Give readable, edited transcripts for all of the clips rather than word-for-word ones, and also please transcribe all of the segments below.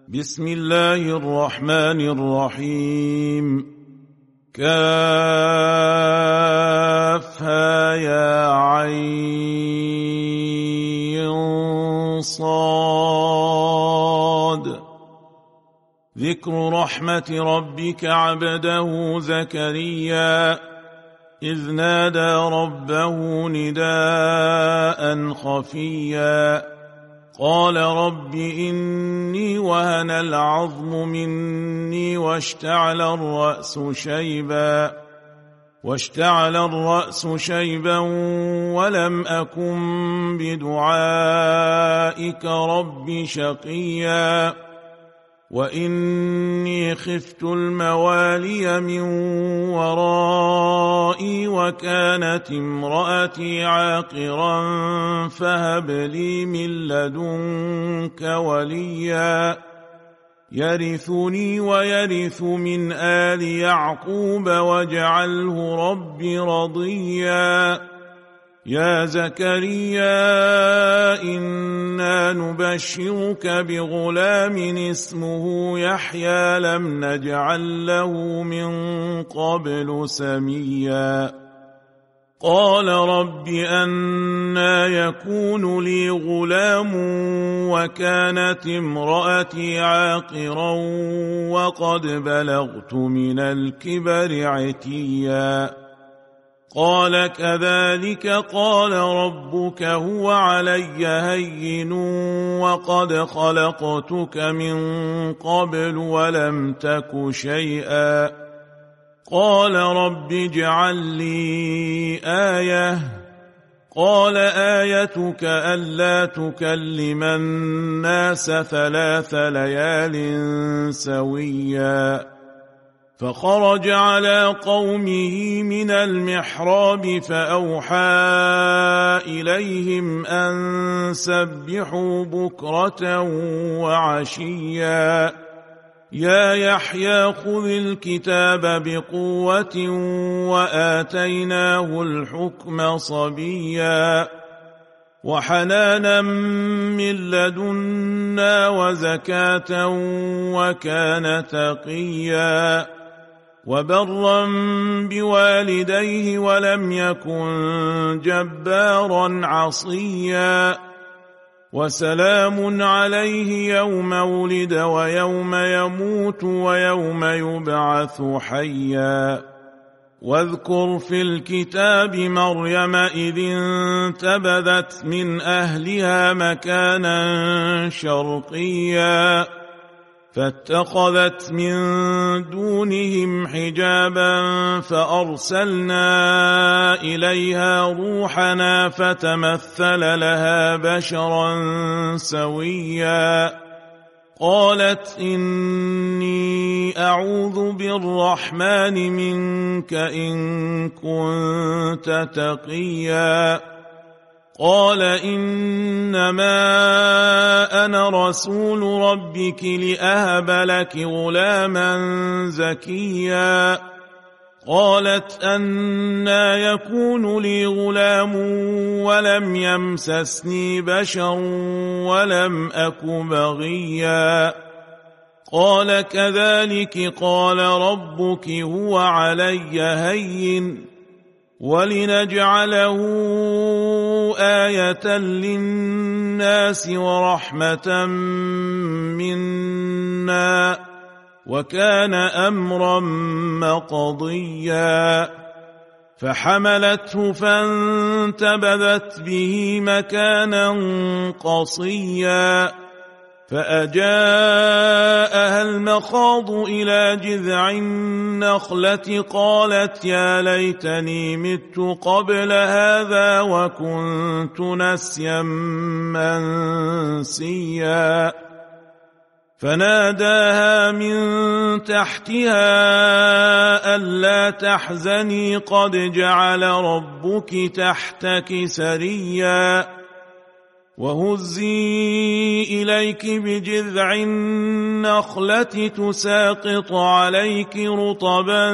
بسم الله الرحمن الرحيم. كافها يا عين صاد. ذكر رحمة ربك عبده زكريا إذ نادى ربه نداء خفيا قال رب إني وهن العظم مني واشتعل الرأس شيبا ولم أكن بدعائك رب شقيا وإني خفت الموالي من ورائي وكانت امرأتي عاقرا فهب لي من لدنك وليا يرثني ويرث من آل يعقوب واجعله رب رضيا. يا زكريا إنا نبشرك بغلام اسمه يحيى لم نجعل له من قبل سميا. قال رب أنى يكون لي غلام وكانت امرأتي عاقرا وقد بلغت من الكبر عتيا. قال كذلك قال ربك هو علي هين وقد خلقتك من قبل ولم تك شيئا. قال رب اجعل لي آية. قال آيتك ألا تكلم الناس 3 ليال سويا. فخرج على قومه من المحراب فأوحى إليهم أن سبحوا بكرة وعشيا. يا يحيى خذ الكتاب بقوة وآتيناه الحكم صبيا وحنانا من لدنا وزكاة وكان تقيا وبرا بوالديه ولم يكن جبارا عصيا. وسلام عليه يوم ولد ويوم يموت ويوم يبعث حيا. واذكر في الكتاب مريم إذ انتبذت من أهلها مكانا شرقيا فاتخذت من دونهم حجابا فأرسلنا إليها روحنا فتمثل لها بشرا سويا. قالت إني أعوذ بالرحمن منك إن كنت تقيا. قال إنما أنا رسول ربك لأهب لك غلاما زكيا. قالت أنى يكون لي غلام ولم يمسسني بشر ولم أك بغيا. قال كذلك قال ربك هو علي هين ولنجعله آية للناس ورحمة منا وكان أمرا مقضيا. فحملته فانتبذت به مكانا قصيا فأجاءها المخاض إلى جذع النخلة قالت يا ليتني مت قبل هذا وكنت نسيا منسيا. فناداها من تحتها ألا تحزني قد جعل ربك تحتك سريا وهزي إليك بجذع النخلة تساقط عليك رطبا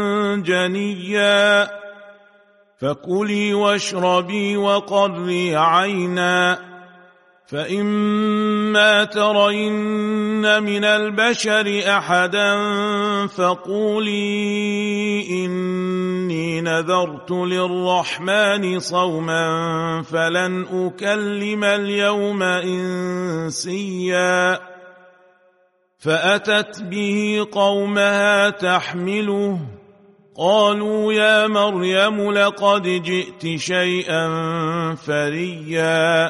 جنيا فكلي واشربي وقري عينا فإما ترين من البشر أحدا فقولي إني نذرت للرحمن صوما فلن أكلم اليوم إنسيا فأتت به قومها تحمله قالوا يا مريم لقد جئت شيئا فريا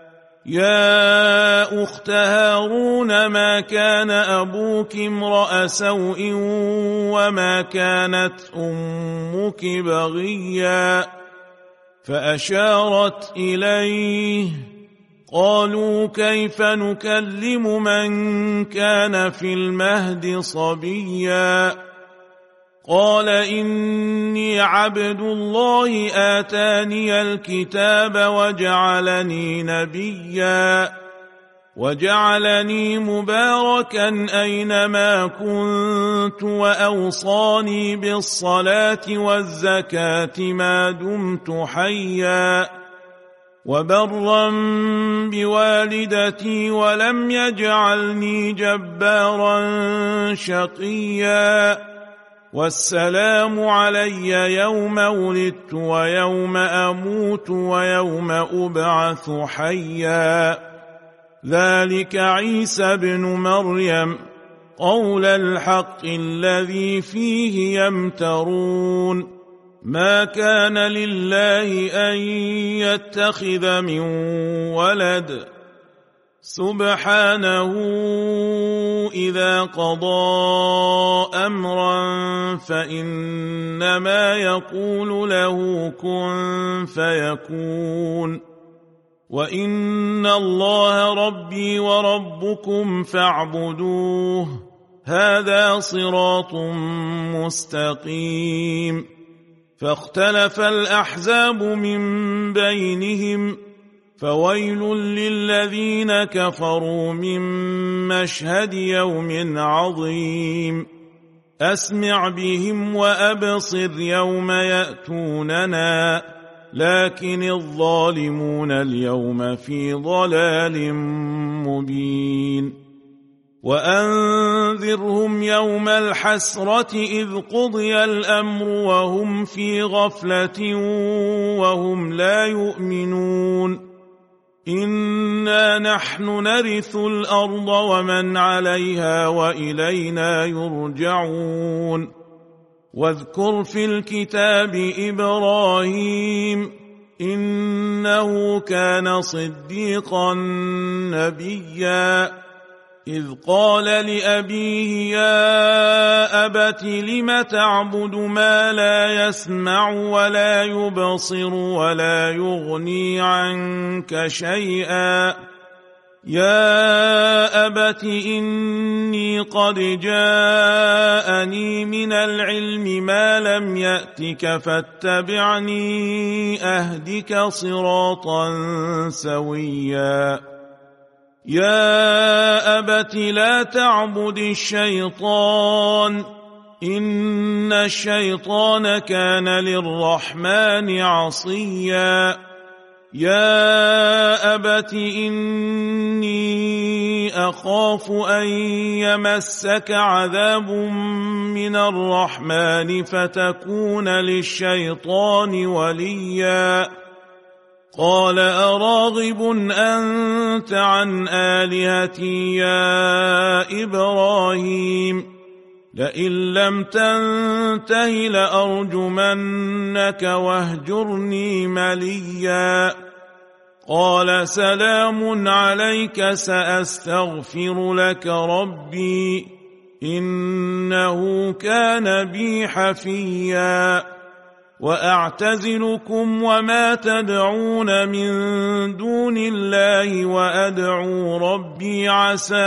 يا أخت هارون ما كان أبوك امرأ سوء وما كانت أمك بغيا فأشارت إليه قالوا كيف نكلم من كان في المهد صبيا قال إني عبد الله آتاني الكتاب وجعلني نبيا وجعلني مباركا أينما كنت وأوصاني بالصلاة والزكاة ما دمت حيا وبرا بوالدتي ولم يجعلني جبارا شقيا والسلام علي يوم ولدت ويوم أموت ويوم أبعث حيا ذلك عيسى بن مريم قول الحق الذي فيه يمترون ما كان لله أن يتخذ من ولد سبحانه إذا قضى أمرا فإنما يقول له كن فيكون وإن الله ربي وربكم فاعبدوه هذا صراط مستقيم فاختلف الأحزاب من بينهم فويل للذين كفروا من مشهد يوم عظيم أسمع بهم وأبصر يوم يأتوننا لكن الظالمون اليوم في ضلال مبين وأنذرهم يوم الحسرة إذ قضي الأمر وهم في غفلة وهم لا يؤمنون إنا نحن نرث الأرض ومن عليها وإلينا يرجعون واذكر في الكتاب إبراهيم إنه كان صديقا نبيا إذ قال لأبيه يا أبت لم تعبد ما لا يسمع ولا يبصر ولا يغني عنك شيئا يا أبت إني قد جاءني من العلم ما لم يأتك فاتبعني أهدك صراطا سويا يا أبت لا تعبد الشيطان إن الشيطان كان للرحمن عصيا يا أبت إني أخاف أن يمسك عذاب من الرحمن فتكون للشيطان وليا قال أراغب أنت عن آلهتي يا إبراهيم لئن لم تنته لأرجمنك واهجرني مليا قال سلام عليك سأستغفر لك ربي إنه كان بي حفيا وأعتزلكم وما تدعون من دون الله وأدعو ربي عسى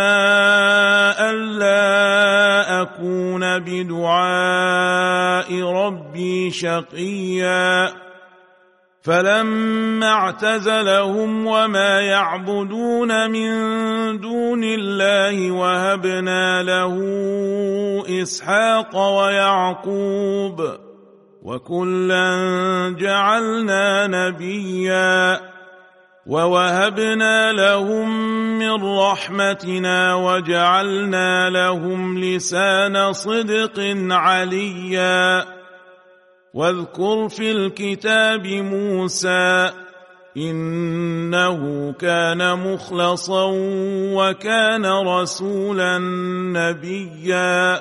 ألا أكون بدعاء ربي شقيا فلما اعتزلهم وما يعبدون من دون الله وهبنا له إسحاق ويعقوب وكلا جعلنا نبيا ووهبنا لهم من رحمتنا وجعلنا لهم لسان صدق عليا. واذكر في الكتاب موسى إنه كان مخلصا وكان رسولا نبيا.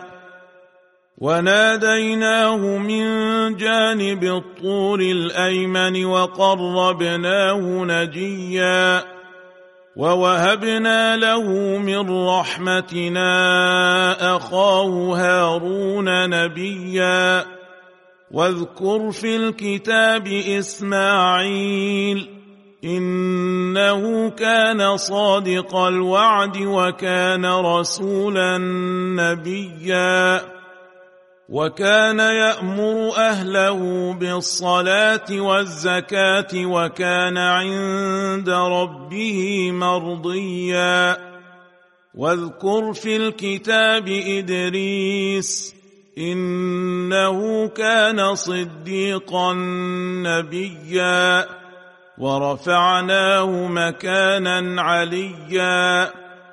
وناديناه من جانب الطور الأيمن وقربناه نجيا. ووهبنا له من رحمتنا أخاه هارون نبيا. واذكر في الكتاب إسماعيل إنه كان صادق الوعد وكان رسولا نبيا. وكان يأمر أهله بالصلاة والزكاة وكان عند ربه مرضيا. واذكر في الكتاب إدريس إنه كان صديقا نبيا. ورفعناه مكانا عليا.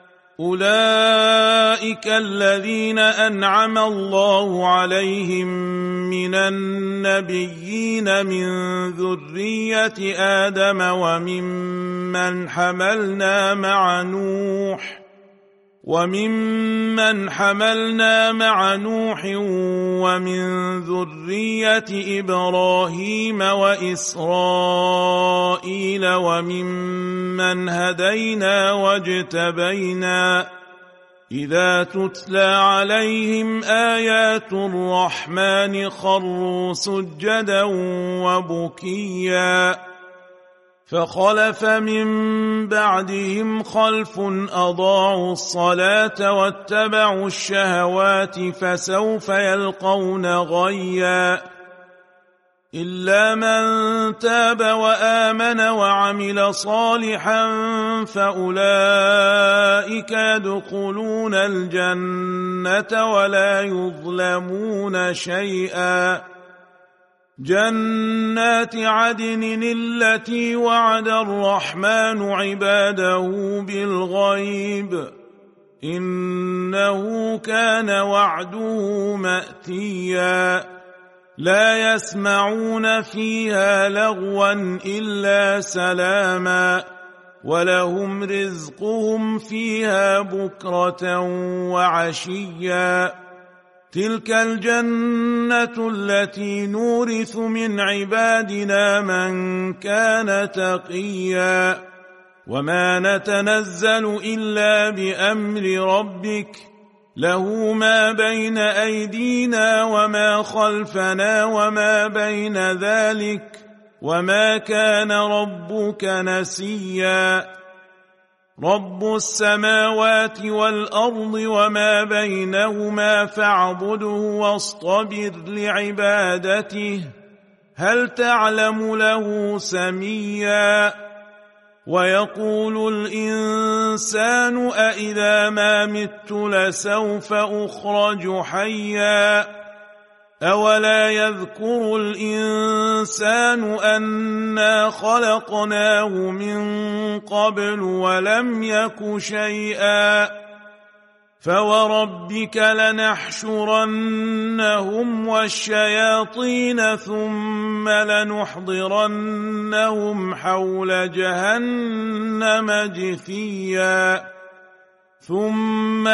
أولئك الذين أنعم الله عليهم من النبيين من ذرية آدم وممن حملنا مع نوح ومن ذرية إبراهيم وإسرائيل وممن هدينا واجتبينا. إذا تتلى عليهم آيات الرحمن خروا سجدا وبكيا. فخلف من بعدهم خلف أضاعوا الصلاة واتبعوا الشهوات فسوف يلقون غيا. إلا من تاب وآمن وعمل صالحا فأولئك يدخلون الجنة ولا يظلمون شيئا. جنات عدن التي وعد الرحمن عباده بالغيب إنه كان وعده مأتيا. لا يسمعون فيها لغوا إلا سلاما ولهم رزقهم فيها بكرة وعشيا. تلك الجنة التي نورث من عبادنا من كان تقيا. وما نتنزل إلا بأمر ربك له ما بين أيدينا وما خلفنا وما بين ذلك وما كان ربك نسيا. رب السماوات والأرض وما بينهما فاعبده واصطبر لعبادته هل تعلم له سميا. ويقول الإنسان أإذا ما مت لسوف أخرج حيا. أولا يذكر الإنسان أنا خلقناه من قبل ولم يك شيئا. فوربك لنحشرنهم والشياطين ثم لنحضرنهم حول جهنم جثيا. ثم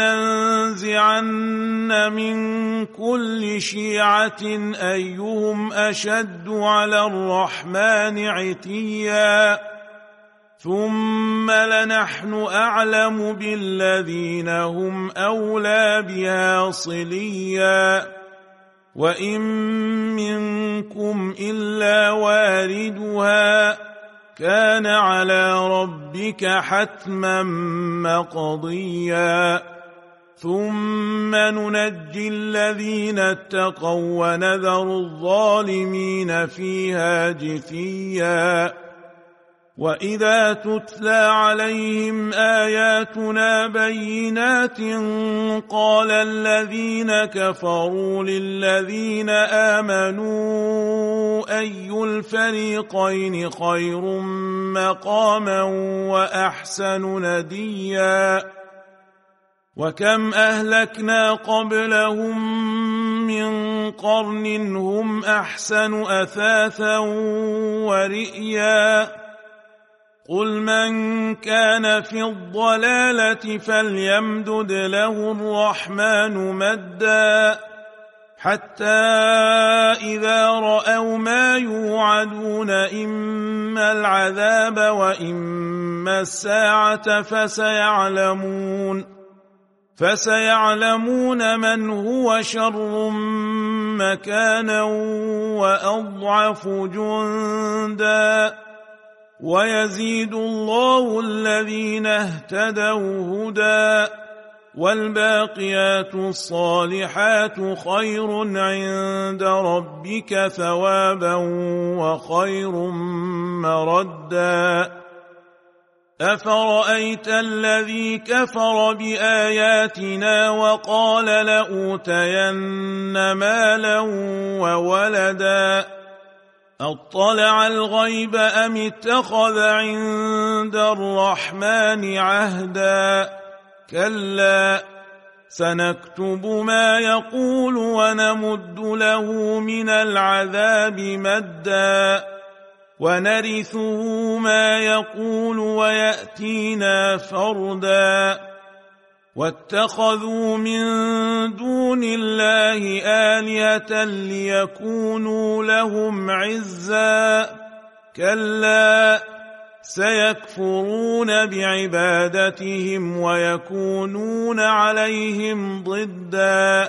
لننزعن من كل شيعة أيهم أشد على الرحمن عتيا. ثم لنحن أعلم بالذين هم أولى بها صليا. وإن منكم إلا واردها كان على ربك حتما مقضيا. ثم ننجي الذين اتقوا ونذر الظالمين فيها جثيا. وإذا تتلى عليهم آياتنا بينات قال الذين كفروا للذين آمنوا أي الفريقين خير مقاما وأحسن نديا وكم أهلكنا قبلهم من قرن هم أحسن أثاثا ورئيا قل من كان في الضلالة فليمدد له الرحمن مدا حتى إذا رأوا ما يوعدون إما العذاب وإما الساعة فسيعلمون من هو شر مكانا وأضعف جندا ويزيد الله الذين اهتدوا هدى والباقيات الصالحات خير عند ربك ثوابا وخير مردا أفرأيت الذي كفر بآياتنا وقال لأوتين مالا وولدا أطلع الغيب أم اتخذ عند الرحمن عهدا كلا سنكتب ما يقول ونمد له من العذاب مدا ونرثه ما يقول ويأتينا فردا واتخذوا من دون الله آلهة ليكونوا لهم عزا كلا سيكفرون بعبادتهم ويكونون عليهم ضدا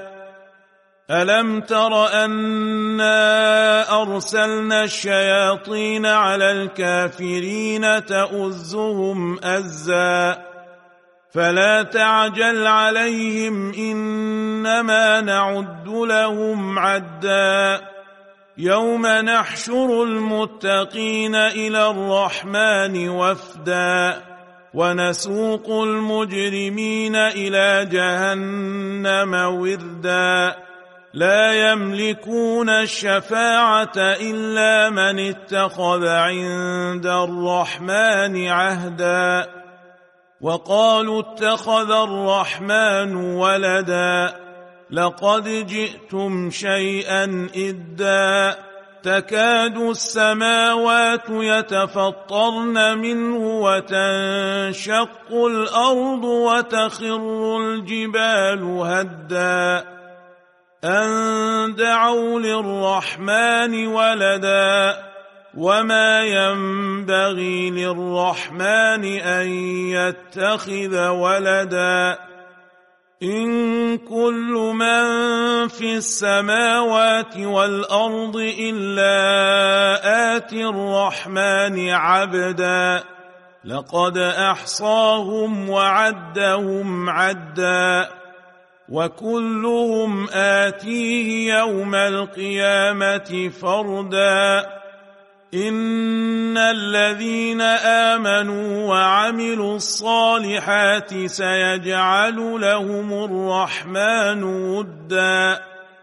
ألم تر أنا أرسلنا الشياطين على الكافرين تؤزهم أزا فلا تعجل عليهم إنما نعد لهم عدا يوم نحشر المتقين إلى الرحمن وفدا ونسوق المجرمين إلى جهنم وردا لا يملكون الشفاعة إلا من اتخذ عند الرحمن عهدا وقالوا اتخذ الرحمن ولدا لقد جئتم شيئا إدا تكاد السماوات يتفطرن منه وتنشق الأرض وتخر الجبال هدا أن دعوا للرحمن ولدا وما ينبغي للرحمن أن يتخذ ولدا إن كل من في السماوات والأرض إلا آتي الرحمن عبدا لقد أحصاهم وعدهم عدا وكلهم آتيه يوم القيامة فردا إن الذين آمنوا وعملوا الصالحات سيجعل لهم الرحمن ودا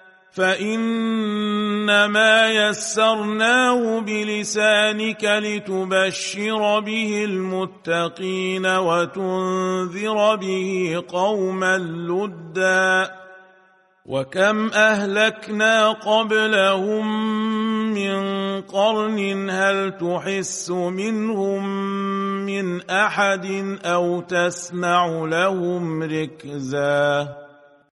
فإنما يسرناه بلسانك لتبشر به المتقين وتنذر به قوما لدا وكم أهلكنا قبلهم من قرن هل تحس منهم من أحد أو تسمع لهم ركزا